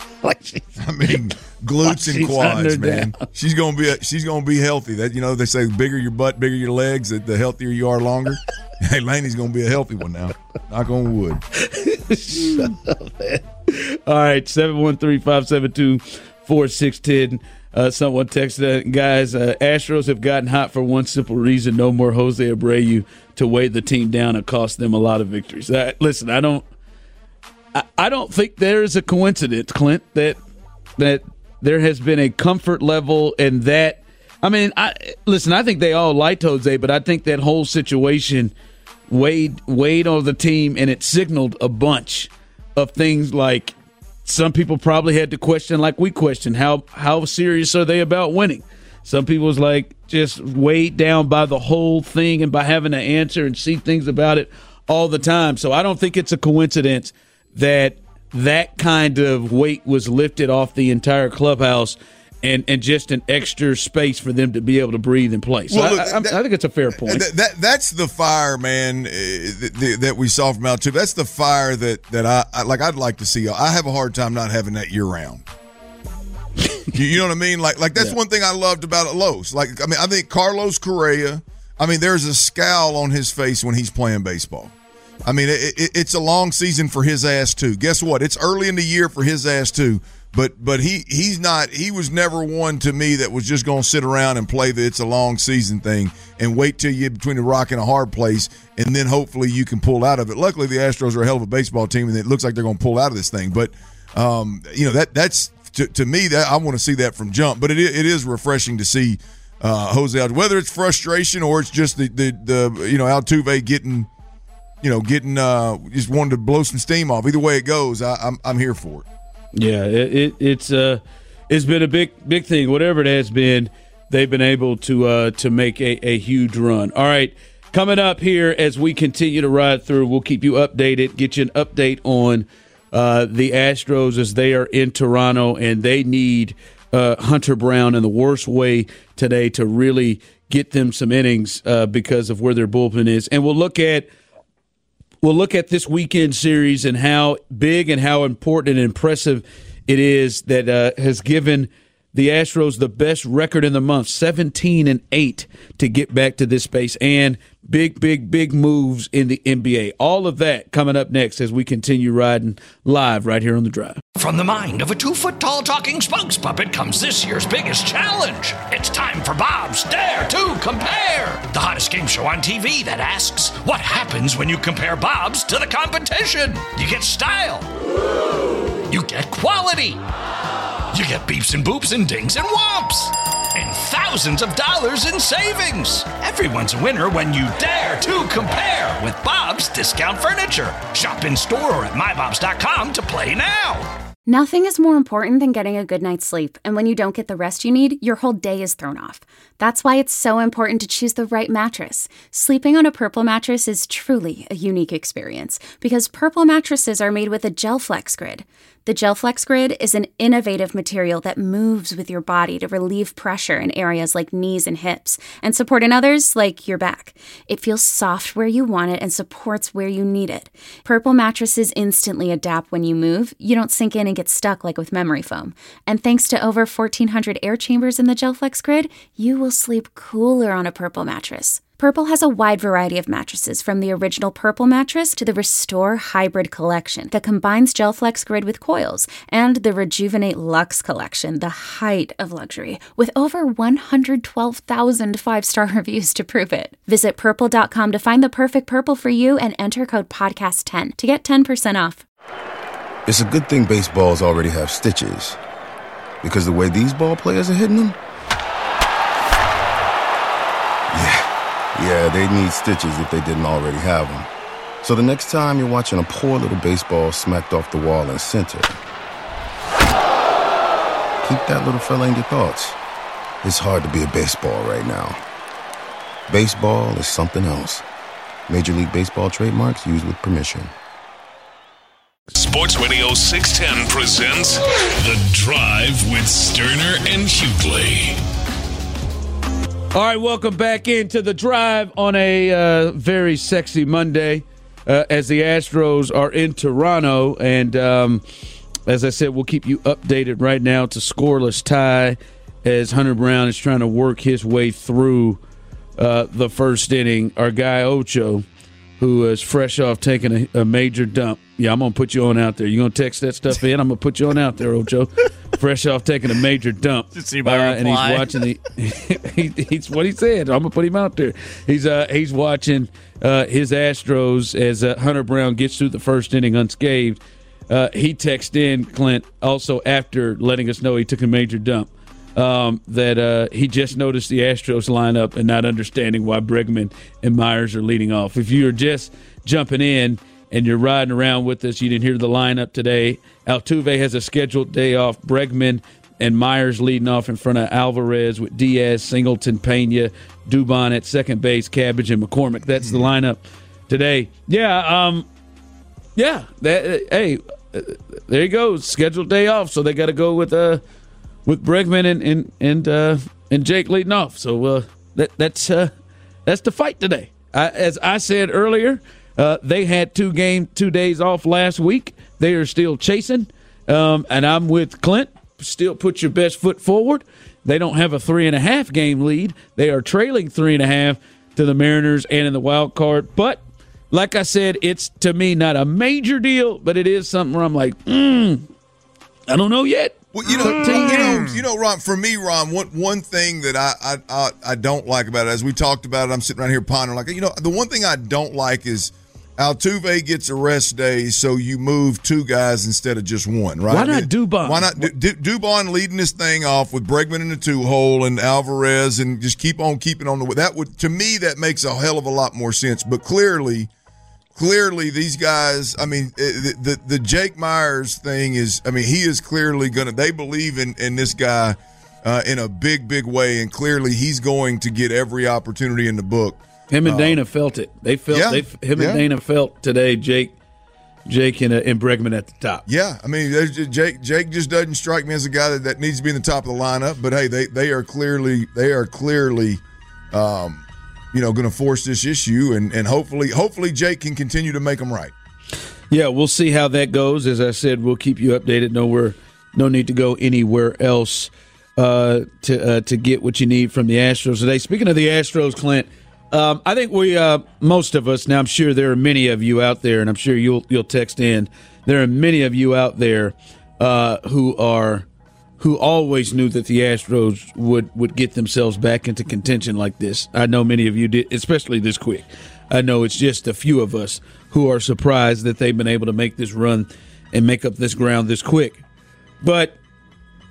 Glutes and quads, man. Down. She's gonna be healthy. That they say the bigger your butt, bigger your legs, the healthier you are longer. Hey, Laney's gonna be a healthy one now. Knock on wood. Shut up, man. All right, 713-572-4610. Someone texted, guys, Astros have gotten hot for one simple reason: no more Jose Abreu to weigh the team down and cost them a lot of victories. Listen, I don't think there is a coincidence, Clint, that there has been a comfort level and that. I mean, I think they all liked Jose, but I think that whole situation weighed on the team, and it signaled a bunch of things. Like some people probably had to question, like we questioned, how serious are they about winning? Some people was like just weighed down by the whole thing and by having to answer and see things about it all the time. So I don't think it's a coincidence that kind of weight was lifted off the entire clubhouse and just an extra space for them to be able to breathe and play. So I think it's a fair point. That's the fire, man, that we saw from Altuve. That's the fire that I'd like to see. I have a hard time not having that year round. You know what I mean? Like that's one thing I loved about Los. I think Carlos Correa, there's a scowl on his face when he's playing baseball. It's a long season for his ass too. Guess what? It's early in the year for his ass too. But he was never one to me that was just going to sit around and play the it's a long season thing and wait till you get between a rock and a hard place and then hopefully you can pull out of it. Luckily, the Astros are a hell of a baseball team and it looks like they're going to pull out of this thing. But that's to me that I want to see that from jump. But it is refreshing to see Jose Altuve, whether it's frustration or it's just the Altuve getting just wanted to blow some steam off. Either way it goes, I'm here for it. Yeah, it's been a big thing. Whatever it has been, they've been able to make a huge run. All right, coming up here as we continue to ride through, we'll keep you updated, get you an update on the Astros as they are in Toronto, and they need Hunter Brown in the worst way today to really get them some innings because of where their bullpen is. And we'll look at this weekend series and how big and how important and impressive it is that has given the Astros the best record in the month, 17-8, to get back to this space, and big moves in the NBA. All of that coming up next as we continue riding live right here on The Drive. From the mind of a 2-foot-tall talking spokes puppet comes this year's biggest challenge. It's time for Bob's Dare to Compare, the hottest game show on TV that asks, what happens when you compare Bob's to the competition? You get style. You get quality. You get beeps and boops and dings and whomps. And thousands of dollars in savings. Everyone's a winner when you dare to compare with Bob's Discount Furniture. Shop in store or at mybobs.com to play now. Nothing is more important than getting a good night's sleep, and when you don't get the rest you need, your whole day is thrown off. That's why it's so important to choose the right mattress. Sleeping on a Purple mattress is truly a unique experience because Purple mattresses are made with a GelFlex Grid. The GelFlex Grid is an innovative material that moves with your body to relieve pressure in areas like knees and hips and support in others like your back. It feels soft where you want it and supports where you need it. Purple mattresses instantly adapt when you move. You don't sink in and get stuck like with memory foam. And thanks to over 1,400 air chambers in the GelFlex Grid, you will sleep cooler on a Purple mattress. Purple has a wide variety of mattresses, from the original Purple mattress to the Restore Hybrid collection that combines GelFlex Grid with coils, and the Rejuvenate Luxe collection, the height of luxury, with over 112,000 five-star reviews to prove it. Visit Purple.com to find the perfect Purple for you and enter code PODCAST10 to get 10% off. It's a good thing baseballs already have stitches, because the way these ball players are hitting them, yeah, they need stitches if they didn't already have them. So the next time you're watching a poor little baseball smacked off the wall in center, keep that little fella in your thoughts. It's hard to be a baseball right now. Baseball is something else. Major League Baseball trademarks used with permission. Sports Radio 610 presents The Drive with Sterner and Hughley. All right, welcome back into The Drive on a very sexy Monday as the Astros are in Toronto. And as I said, we'll keep you updated right now. It's a scoreless tie as Hunter Brown is trying to work his way through the first inning. Our guy Ocho, who is fresh off taking a major dump. Yeah, I'm going to put you on out there. You're going to text that stuff in? I'm going to put you on out there, Ocho. Fresh off taking a major dump. Did see my reply? And he's watching he's what he said. I'm going to put him out there. He's watching his Astros as Hunter Brown gets through the first inning unscathed. He texted in, Clint, also after letting us know he took a major dump, that he just noticed the Astros lineup and not understanding why Bregman and Myers are leading off. If you're just jumping in and you're riding around with us, you didn't hear the lineup today. Altuve has a scheduled day off. Bregman and Myers leading off in front of Alvarez with Diaz, Singleton, Pena, Dubon at second base, Cabbage, and McCormick. That's the lineup today. Yeah. Hey, there you go. Scheduled day off, so they got to go with Bregman and Jake leading off. So that's the fight today. As I said earlier, they had 2 days off last week. They are still chasing, and I'm with Clint. Still put your best foot forward. They don't have a 3.5 game lead. They are trailing 3.5 to the Mariners and in the wild card. But like I said, it's to me not a major deal, but it is something where I'm like, I don't know yet. Well, Ron. For me, Ron, one thing that I don't like about it, as we talked about it, I'm sitting right here pondering. Like, the one thing I don't like is Altuve gets a rest day, so you move 2 guys instead of just one. Right? Why not Dubon? Why not Dubon leading this thing off with Bregman in the 2-hole and Alvarez, and just keep on keeping on the. That would, to me, that makes a hell of a lot more sense. But clearly, these guys, I mean, the Jake Myers thing is, I mean, he is clearly going to, they believe in this guy in a big, big way, and clearly he's going to get every opportunity in the book. Him and Dana felt it. They felt, and Dana felt today, Jake and Bregman at the top. Yeah, I mean, Jake just doesn't strike me as a guy that needs to be in the top of the lineup, but hey, they are clearly going to force this issue, and hopefully Jake can continue to make them right. Yeah, we'll see how that goes. As I said, we'll keep you updated. No need to go anywhere else to get what you need from the Astros today. Speaking of the Astros, Clint, I think most of us, now I'm sure there are many of you out there, and I'm sure you'll text in, there are many of you out there who always knew that the Astros would get themselves back into contention like this. I know many of you did, especially this quick. I know it's just a few of us who are surprised that they've been able to make this run and make up this ground this quick. But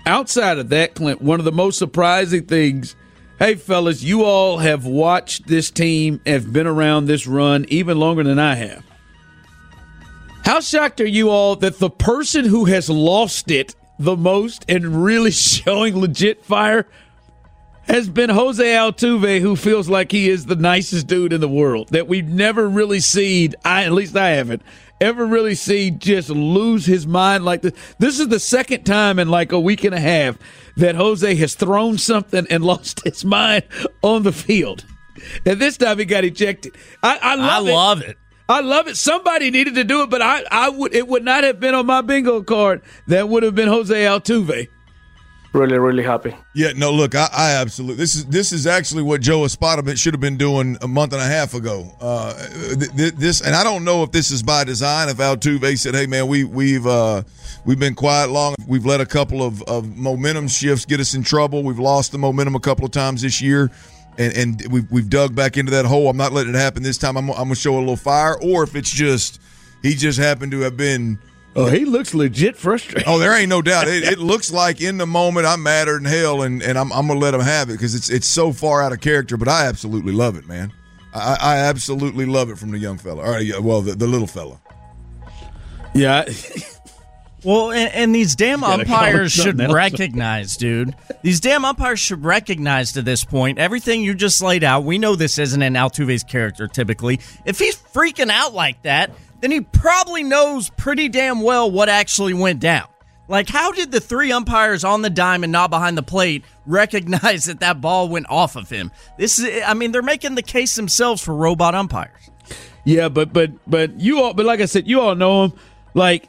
outside of that, Clint, one of the most surprising things, hey, fellas, you all have watched this team, have been around this run even longer than I have. How shocked are you all that the person who has lost it the most and really showing legit fire has been Jose Altuve, who feels like he is the nicest dude in the world, that we've never really seen, at least I haven't, ever really seen just lose his mind like this. This is the second time in like a week and a half that Jose has thrown something and lost his mind on the field. And this time he got ejected. I love it. I love it. Somebody needed to do it, but it would not have been on my bingo card. That would have been Jose Altuve. Really, really happy. Yeah, no, look, I absolutely. This is actually what Joe Espada should have been doing a month and a half ago. This, and I don't know if this is by design. If Altuve said, "Hey, man, we've been quiet long. We've let a couple of momentum shifts get us in trouble. We've lost the momentum a couple of times this year, and we've dug back into that hole. I'm not letting it happen this time. I'm gonna show a little fire." Or if it's just he just happened to have been. Oh, he looks legit frustrated. Oh, there ain't no doubt. It looks like in the moment I'm madder than hell, and I'm gonna let him have it because it's so far out of character. But I absolutely love it, man. I absolutely love it from the young fella. All right, yeah, well, the little fella. Yeah. Well, and these damn umpires should recognize, dude. These damn umpires should recognize to this point everything you just laid out. We know this isn't in Altuve's character typically. If he's freaking out like that, then he probably knows pretty damn well what actually went down. Like, how did the three umpires on the dime and not behind the plate recognize that ball went off of him? They're making the case themselves for robot umpires. Yeah, but like I said, you all know him. Like,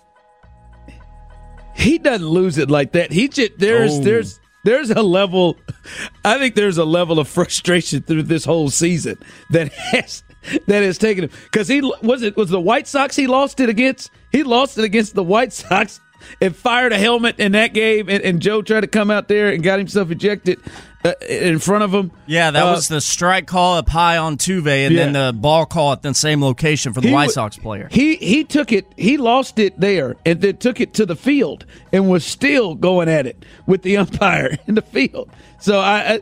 he doesn't lose it like that. He just there's a level. I think there's a level of frustration through this whole season that has taken him, because was the White Sox he lost it against. He lost it against the White Sox and fired a helmet in that game, and Joe tried to come out there and got himself ejected in front of him. Yeah, that was the strike call up high on Tuve, and then the ball call at the same location for the White Sox player. He took it. He lost it there, and then took it to the field, and was still going at it with the umpire in the field. So I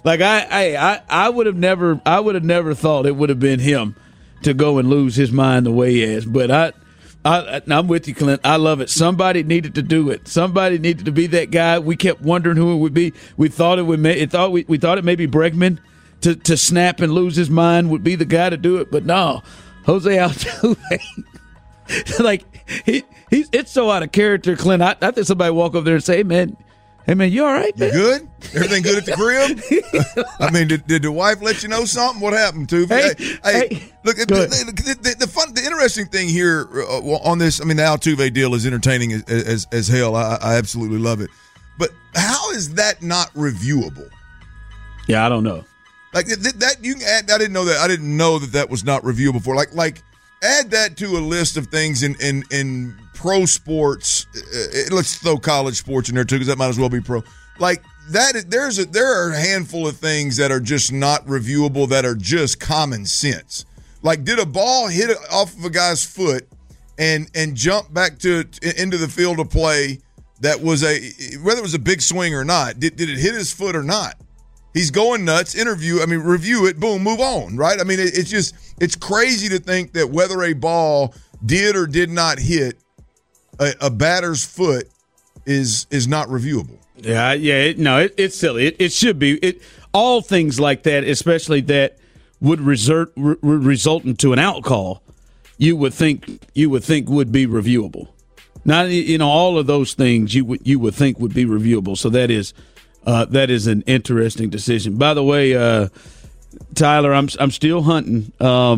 would have never thought it would have been him to go and lose his mind the way he has. But I'm with you, Clint. I love it. Somebody needed to do it. Somebody needed to be that guy. We kept wondering who it would be. We thought it may be Bregman to snap and lose his mind would be the guy to do it. But no, Jose Altuve. Like it's so out of character, Clint. I think somebody walk over there and say, Hey, man, you all right, man? You good? Everything good at the crib? I mean, did the wife let you know something? What happened, Tuve? Hey, look, the interesting thing here on this, I mean, the Altuve deal is entertaining as hell. I absolutely love it. But how is that not reviewable? Yeah, I don't know. Like that you can add. I didn't know that. I didn't know that was not reviewable before. Like add that to a list of things in pro sports. Let's throw college sports in there too, because that might as well be pro. Like that, there are a handful of things that are just not reviewable, that are just common sense. Like, did a ball hit off of a guy's foot and jump back into the field of play? That was whether it was a big swing or not. Did it hit his foot or not? He's going nuts. Review it. Boom, move on. Right? I mean, it's crazy to think that whether a ball did or did not hit a batter's foot is not reviewable. It's silly. It should be. All things like that, especially that would result into an out call, you would think would be reviewable. Now, all of those things you would think would be reviewable. So that is an interesting decision. By the way, Tyler, I'm still hunting,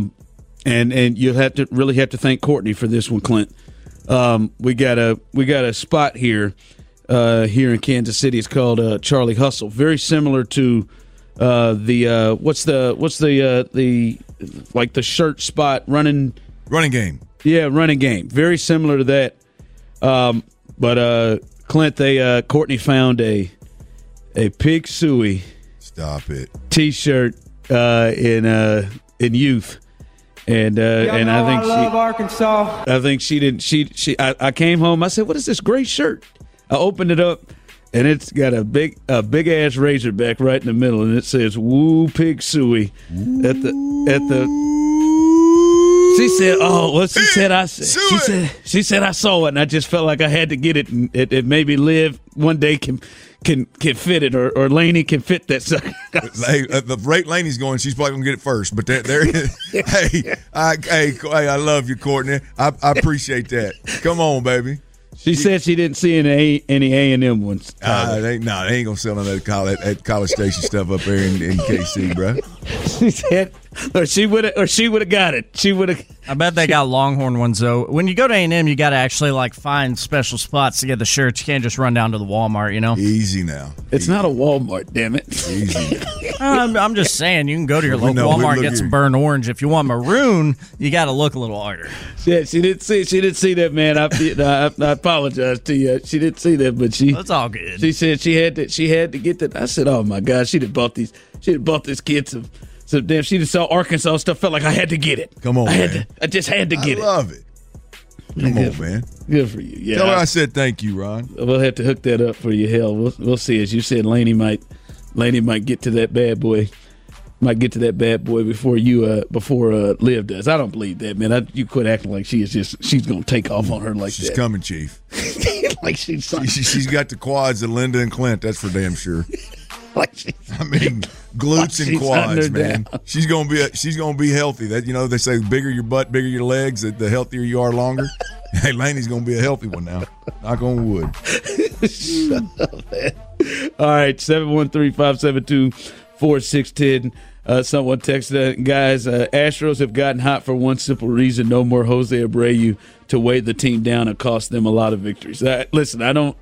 and you'll have to thank Courtney for this one, Clint. We got a spot here in Kansas City. It's called Charlie Hustle. Very similar to the shirt spot running game. Yeah, running game. Very similar to that. But Clint, Courtney found a Pig Suey. Stop it. T-shirt in youth. And I think I love Arkansas. I think she didn't. I came home. I said, "What is this gray shirt?" I opened it up, and it's got a big ass Razorback right in the middle, and it says "Woo Pig Suey" at the. She said, "Oh, well." She said, I saw it, and I just felt like I had to get it, and it maybe Liv one day can fit it, or Laney can fit that sucker. Hey, the rate Laney's going, she's probably gonna get it first. But there, hey, I love you, Courtney. I appreciate that. Come on, baby. She said she didn't see any A&M ones. They ain't gonna sell none of that College Station stuff up there in KC, bro. She said, or she would have got it. She would have. I bet they got Longhorn ones though. When you go to A&M, you got to actually find special spots to get the shirts. You can't just run down to the Walmart, you know. Easy now. It's not a Walmart, damn it. Easy now. I'm just saying, you can go to your local Walmart and get some burnt orange. If you want maroon, you got to look a little harder. Yeah, she didn't see that, man. I apologize to you. She didn't see that, but that's all good. She said she had to get that. I said, oh my God, she'd have bought this kid some damn. She just saw Arkansas stuff. Felt like I had to get it. Come on, man. I just had to get it. I love it. Come on, man. Good for you. Yeah. Tell her I said thank you, Ron. We'll have to hook that up for you. Hell, we'll see. As you said, Laney might get to that bad boy. Might get to that bad boy before Liv does. I don't believe that, man. You quit acting like she's going to take off on her like she's that. She's coming, Chief. Like she's got the quads of Linda and Clint. That's for damn sure. Glutes and quads, man. Down. She's gonna be healthy. That they say bigger your butt, bigger your legs. The healthier you are, longer. Hey, Laney's gonna be a healthy one now. Knock on wood. Shut up, man. All right, 713-572-4610. Someone texted, guys, Astros have gotten hot for one simple reason: no more Jose Abreu to weigh the team down and cost them a lot of victories. Listen, I don't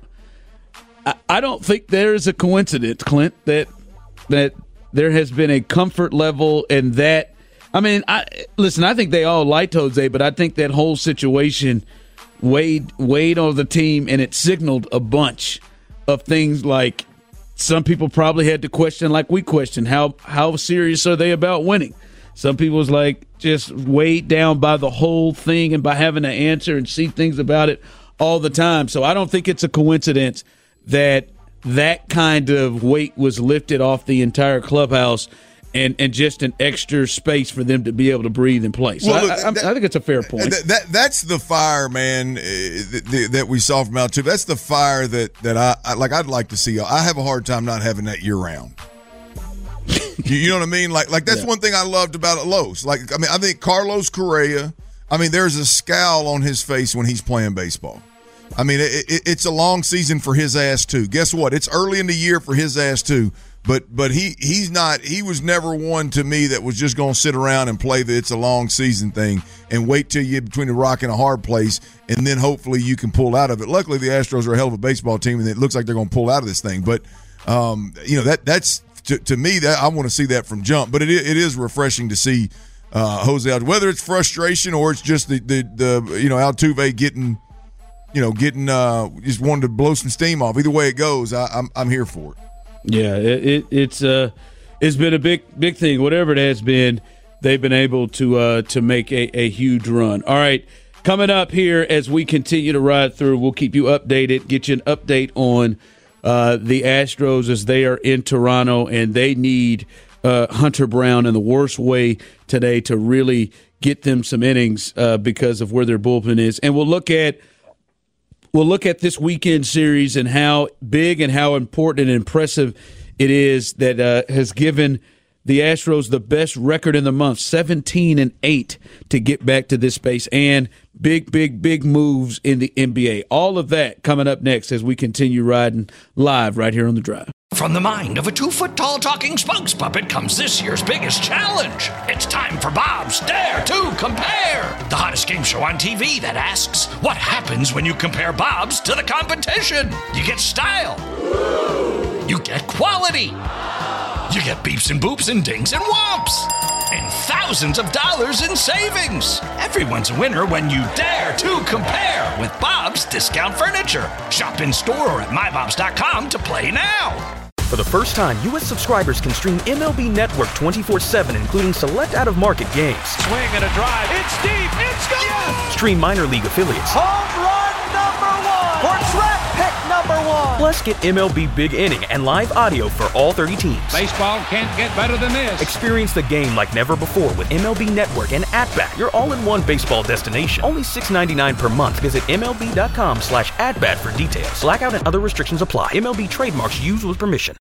think there is a coincidence, Clint, that there has been a comfort level and that. I mean, I think they all liked Jose, but I think that whole situation weighed on the team, and it signaled a bunch of things. Like some people probably had to question, like we questioned, how serious are they about winning? Some people was like just weighed down by the whole thing and by having to answer and see things about it all the time. So I don't think it's a coincidence that kind of weight was lifted off the entire clubhouse and just an extra space for them to be able to breathe and play. So I think it's a fair point. That's the fire, man, that we saw from Altuve. That's the fire that I'd like to see. I have a hard time not having that year round. You know what I mean? Like that's one thing I loved about Los. I think Carlos Correa, there's a scowl on his face when he's playing baseball. It's a long season for his ass too. Guess what? It's early in the year for his ass too. But he's not. He was never one to me that was just going to sit around and play the it's a long season thing and wait till you're between a rock and a hard place, and then hopefully you can pull out of it. Luckily, the Astros are a hell of a baseball team, and it looks like they're going to pull out of this thing. But that's to me that I want to see that from jump. But it is refreshing to see Jose out, whether it's frustration or it's just the Altuve getting just wanted to blow some steam off. Either way it goes, I'm here for it. Yeah, it's been a big thing. Whatever it has been, they've been able to make a huge run. All right, coming up here as we continue to ride through, we'll keep you updated, get you an update on the Astros as they are in Toronto, and they need Hunter Brown in the worst way today to really get them some innings because of where their bullpen is. And we'll look at this weekend series and how big and how important and impressive it is that has given the Astros the best record in the month, 17-8, to get back to this space, and big moves in the NBA. All of that coming up next as we continue riding live right here on The Drive. From the mind of a 2-foot-tall talking spokes puppet comes this year's biggest challenge. It's time for Bob's Dare to Compare, the hottest game show on TV that asks, what happens when you compare Bob's to the competition? You get style. You get quality. You get beeps and boops and dings and whomps. And thousands of dollars in savings. Everyone's a winner when you dare to compare with Bob's Discount Furniture. Shop in store or at mybobs.com to play now. For the first time, U.S. subscribers can stream MLB Network 24/7, including select out-of-market games. Swing and a drive. It's deep. It's gone. Yes! Stream minor league affiliates. Home run number one. Or track pick number one. Plus, get MLB Big Inning and live audio for all 30 teams. Baseball can't get better than this. Experience the game like never before with MLB Network and At-Bat, your all-in-one baseball destination. Only $6.99 per month. Visit MLB.com/at-bat for details. Blackout and other restrictions apply. MLB trademarks used with permission.